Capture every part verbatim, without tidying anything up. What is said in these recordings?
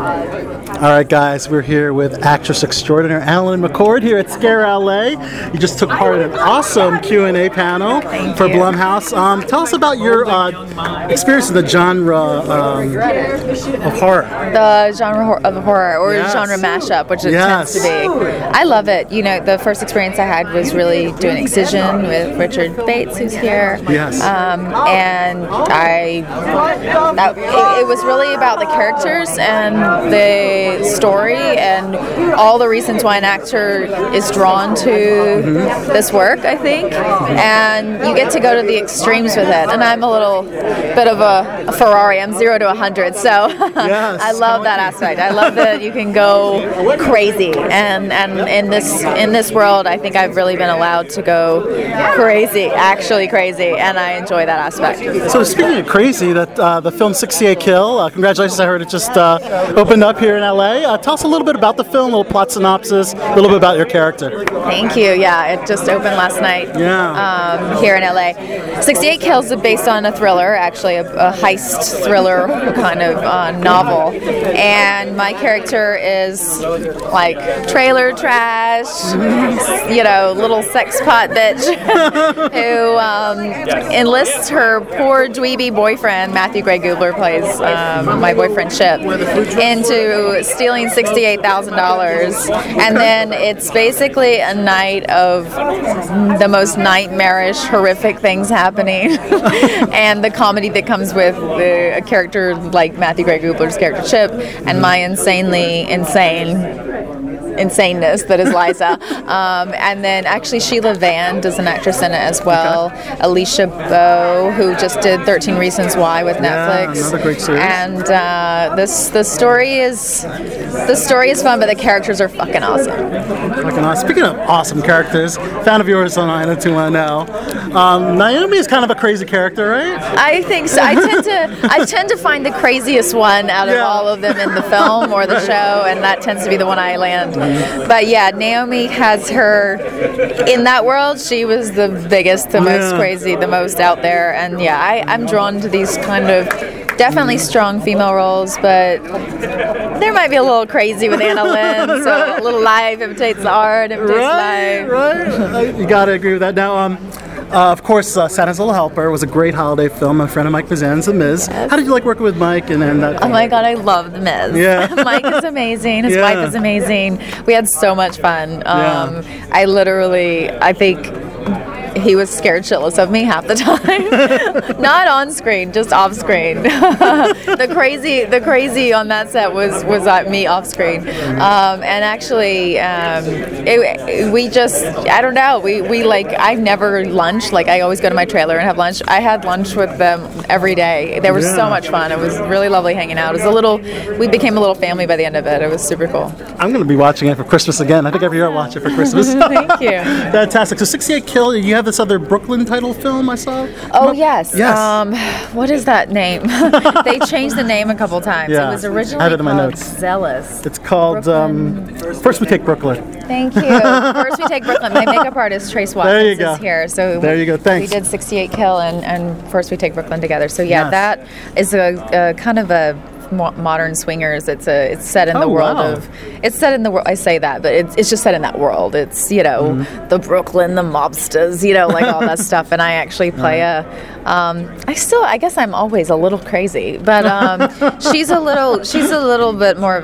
All right, guys, we're here with actress extraordinaire Alan McCord here at Scare L A. You just took part in an awesome Q and A panel Thank for you. Blumhouse. Um, tell us about your uh, experience in the genre um, of horror. The genre hor- of horror, or Yes. genre mashup, which it Yes. tends to be. I love it. You know, the first experience I had was really doing Excision with Richard Bates, who's here. Yes. Um, and I, that, it, it was really about the characters and the story and all the reasons why an actor is drawn to Mm-hmm. this work, I think. And you get to go to the extremes with it. And I'm a little bit of a, a Ferrari. I'm zero to a hundred, so Yes. I love that aspect. I love that you can go crazy, and and in this in this world, I think I've really been allowed to go crazy, actually crazy, and I enjoy that aspect. So speaking of crazy, that uh, the film sixty-eight Kill, uh, congratulations, I heard it just uh, opened up here in L A. Uh, tell us a little bit about the film, a little plot synopsis, a little bit about your character. Thank you. Yeah, it just opened last night. Yeah. Um, here in L A. sixty-eight Kills is based on a thriller, actually a, a heist thriller kind of uh, novel, and my character is like trailer trash, you know, little sex pot bitch who um, enlists her poor dweeby boyfriend, Matthew Gray Gubler plays um, my boyfriend Chip, into stealing sixty-eight thousand dollars, and then it's basically a night of the most nightmarish, horrific things happening, and the comedy that comes with the, a character like Matthew Gray Gubler's character Chip, and my insanely insane insaneness that is Liza. Um, and then actually Sheila Vann does an actress in it as well. Okay. Alicia Bowe, who just did thirteen Reasons Why with Netflix. Yeah, another great series. And uh, this the story is the story is fun, but the characters are fucking awesome. Fucking awesome. Speaking of awesome characters, fan of yours on nine oh two one oh. Um, Naomi is kind of a crazy character, right? I think so. I tend to I tend to find the craziest one out of Yeah. all of them in the film or the Right. show, and that tends to be the one I land. But yeah, Naomi has her in that world. She was the biggest, the most Yeah. crazy, the most out there, and yeah, I, I'm drawn to these kind of definitely strong female roles, but there might be a little crazy with Anna Lynn. So a little life imitates the art, imitates Right, life. right. You gotta agree with that. Now, um, uh, of course, uh, Santa's Little Helper was a great holiday film. A friend of Mike Bazan's The Miz. Yes. How did you like working with Mike and then that? Oh my God, I love The Miz. Yeah. Mike is amazing. His Yeah. wife is amazing. We had so much fun. Um, I literally, I think he was scared shitless of me half the time. Not on screen, just off screen. the crazy, the crazy on that set was was uh, me off screen. Um, and actually, um, it, we just, I don't know. We we like I never lunch. Like I always go to my trailer and have lunch. I had lunch with them every day. They were Yeah. so much fun. It was really lovely hanging out. It was a little. We became a little family by the end of it. It was super cool. I'm going to be watching it for Christmas again. I think every year I watch it for Christmas. Thank you. Fantastic. So sixty-eight Kill, you have this other Brooklyn title film I saw? Oh yes. Yes. Um, what is that name? They changed the name a couple times. Yeah. It was I originally have it in my called notes. Zealous. It's called um, First We Take Brooklyn. Thank you. First we take Brooklyn. My makeup artist Trace Watkins There you go. is here. So There you go. Thanks. We did sixty-eight Kill and, and First We Take Brooklyn together. So yeah, Yes. that is a, a kind of a mo- modern swingers. It's a it's set in the Oh, world wow. of it's set in the world. I say that, but it's it's just set in that world. It's you know Mm-hmm. the Brooklyn, the mobsters, you know, like all that stuff. And I actually play a. Um, I still I guess I'm always a little crazy, but um, she's a little she's a little bit more of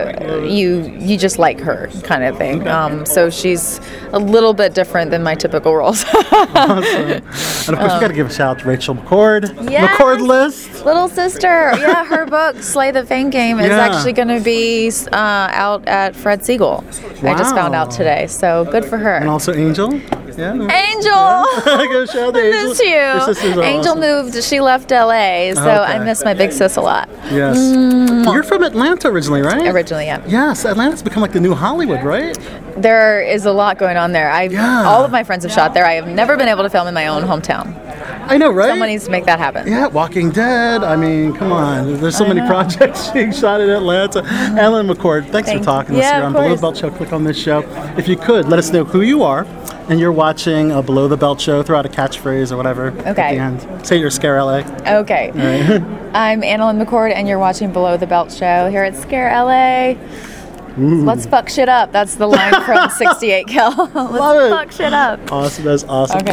a you you just like her kind of thing. Um, so she's a little bit different than my typical roles. Awesome. And of course, we got to give a shout out to Rachel McCord. Yes. McCord List. Little sister, yeah, her book Slay the Fame Game is Yeah. actually going to be uh, out at Fred Siegel. I just found out Wow. today, so good for her. And also Angel. Yeah. Angel, Go shout out to I Angel. miss you. Your sisters are Angel awesome. moved. She left L A, so I Okay. miss my big sis a lot. Yes. You're from Atlanta originally, right? Originally, yeah. Yes, Atlanta's become like the new Hollywood, right? There is a lot going on there. I Yeah. all of my friends have shot there. I have never been able to film in my own hometown. I know, right? Someone needs to make that happen. Yeah, Walking Dead. I mean, come on. There's so I many know. projects being shot in Atlanta. Ellen McCord, thanks Thank for talking you. to us Yeah, here of on Below the course. Belt Show. Click on this show. If you could, let us know who you are, and you're watching a Below the Belt Show. Throw out a catchphrase or whatever at Okay. the end. Say you're Scare L A. Okay. I'm Annalyn McCord, and you're watching Below the Belt Show here at Scare L A. Let's fuck shit up. That's the line from sixty-eight Kill. Let's Love it. fuck shit up. Awesome. That's awesome. Okay.